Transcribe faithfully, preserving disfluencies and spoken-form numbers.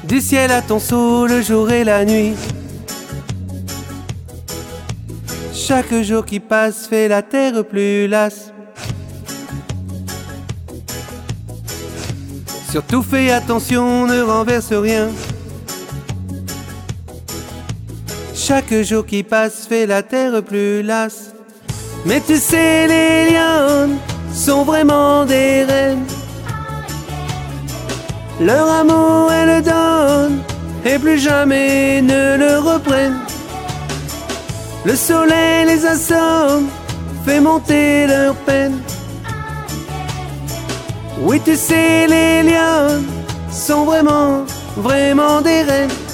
Du ciel à ton sceau, le jour et la nuit. Chaque jour qui passe fait la terre plus lasse. Surtout fais attention, ne renverse rien. Chaque jour qui passe fait la terre plus lasse. Mais tu sais, les lions sont vraiment des reines. Leur amour elles le donnent et plus jamais ne le reprennent. Le soleil les assomme, fait monter leur peine. Oui, tu sais, les lions sont vraiment, vraiment des reines.